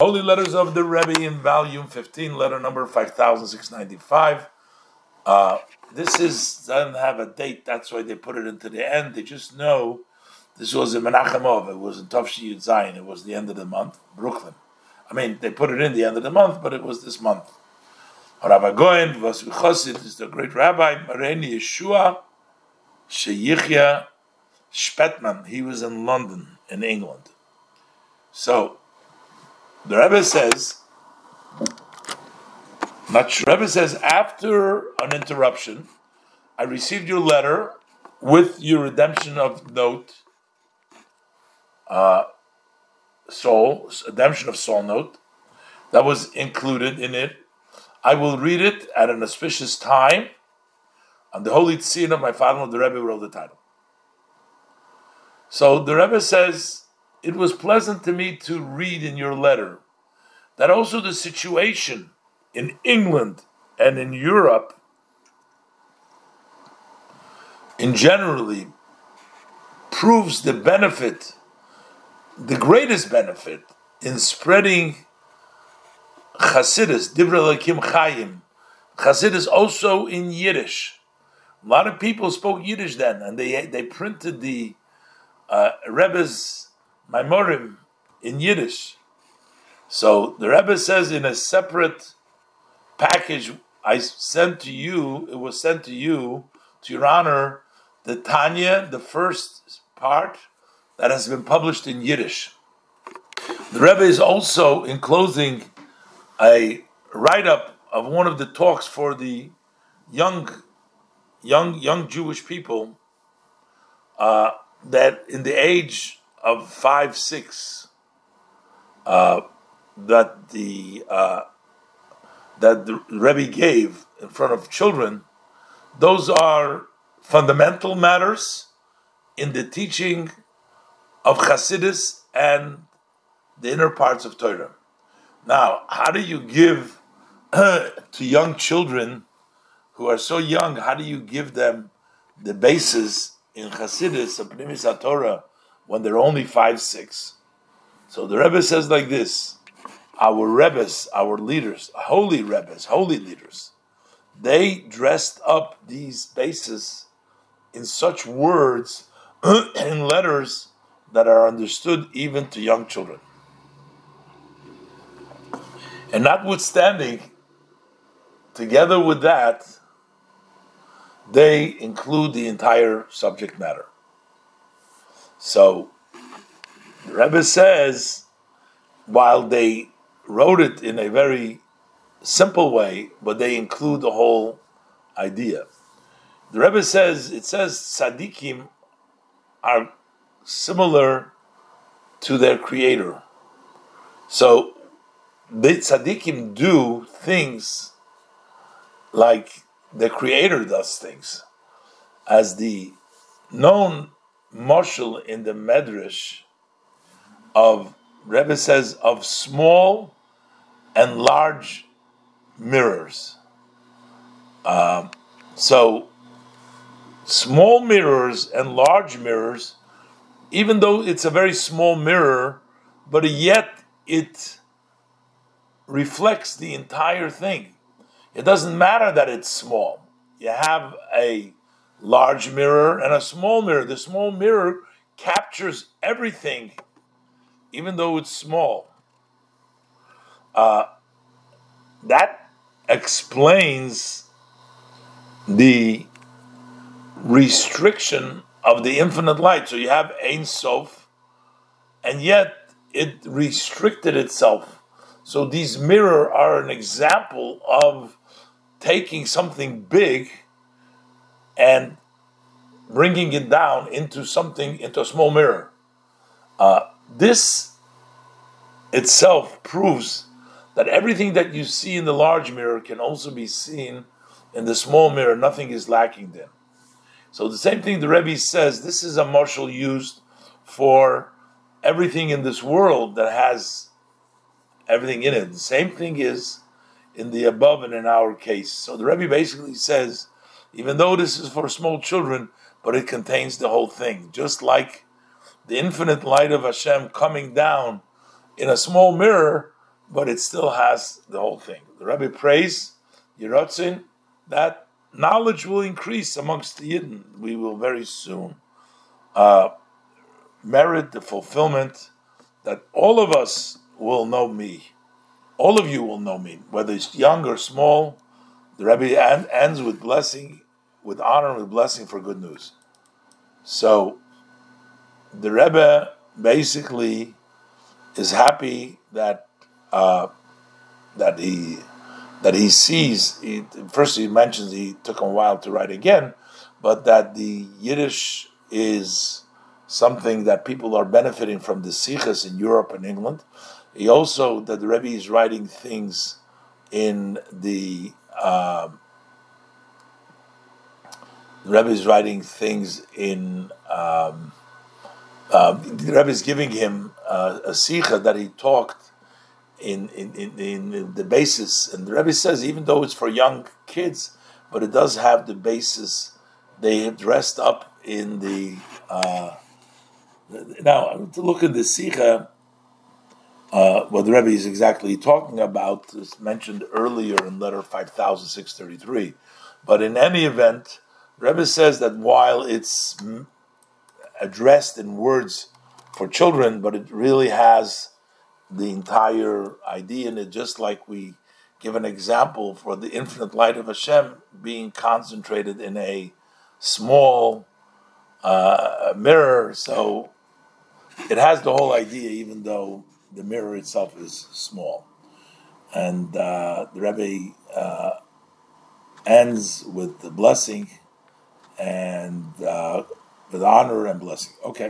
Holy Letters of the Rebbe in volume 15, letter number 5695. This doesn't have a date, that's why they put it into the end. They just know this was in Menachemov, it was in Tafshi Yud Zayin, it was the end of the month, Brooklyn. I mean, they put it in the end of the month, but it was this month. Rabbi Goyen, was Chosid, is the great rabbi, Mareni Yeshua Sheyichya Spetman. He was in London, in England. So, the Rebbe says, after an interruption, I received your letter with your redemption of note, redemption of soul note, that was included in it. I will read it at an auspicious time on the holy tzin of my father, the Rebbe wrote the title. So the Rebbe says, it was pleasant to me to read in your letter that also the situation in England and in Europe in generally proves the benefit, the greatest benefit in spreading Chassidus, Divrei Elokim Chayim, Chassidus also in Yiddish. A lot of people spoke Yiddish then, and they printed the Rebbe's Maimorim in Yiddish. So the Rebbe says in a separate package it was sent to you, to your honor, the Tanya, the first part that has been published in Yiddish. The Rebbe is also enclosing a write-up of one of the talks for the young Jewish people that in the age of 5, 6, that the Rebbe gave in front of children. Those are fundamental matters in the teaching of Chassidus and the inner parts of Torah. Now, how do you give to young children who are so young, how do you give them the basis in Chassidus and Pnimis HaTorah when they're only 5, 6? So the Rebbe says like this: our Rebbes, our leaders, holy Rebbes, holy leaders, they dressed up these bases in such words, in letters that are understood even to young children. And notwithstanding, together with that, they include the entire subject matter. So, the Rebbe says, while they wrote it in a very simple way, but they include the whole idea. The Rebbe says, it says tzaddikim are similar to their creator. So, the tzaddikim do things like the creator does things. As the known mashal in the Medrash of Rebbe says of small and large mirrors. So small mirrors and large mirrors, even though it's a very small mirror, but yet it reflects the entire thing. It doesn't matter that it's small. You have a large mirror and a small mirror. The small mirror captures everything, even though it's small. That explains the restriction of the infinite light. So you have Ein Sof, and yet it restricted itself. So these mirrors are an example of taking something big and bringing it down into a small mirror. This itself proves that everything that you see in the large mirror can also be seen in the small mirror. Nothing is lacking there. So the same thing the Rebbe says, this is a mashal used for everything in this world that has everything in it. The same thing is in the above and in our case. So the Rebbe basically says, even though this is for small children, but it contains the whole thing. Just like the infinite light of Hashem coming down in a small mirror, but it still has the whole thing. The Rebbe prays, Yerotzin, that knowledge will increase amongst the Yidden. We will very soon merit the fulfillment that all of us will know me. All of you will know me, whether it's young or small. The Rebbe ends with blessing, with honor, with blessing for good news. So the Rebbe basically is happy that he sees. First, he mentions he took him a while to write again, but that the Yiddish is something that people are benefiting from the sichas in Europe and England. He also that the Rebbe is writing things in the Rebbe is writing things in. The Rebbe is giving him a sicha that he talked in the basis, and the Rebbe says even though it's for young kids, but it does have the basis. They have dressed up in the. Now to look at the sicha, what the Rebbe is exactly talking about is mentioned earlier in letter 5633. But in any event, the Rebbe says that while it's addressed in words for children, but it really has the entire idea in it, just like we give an example for the infinite light of Hashem being concentrated in a small mirror. So it has the whole idea, even though the mirror itself is small. And the Rebbe ends with the blessing and with honor and blessing. Okay.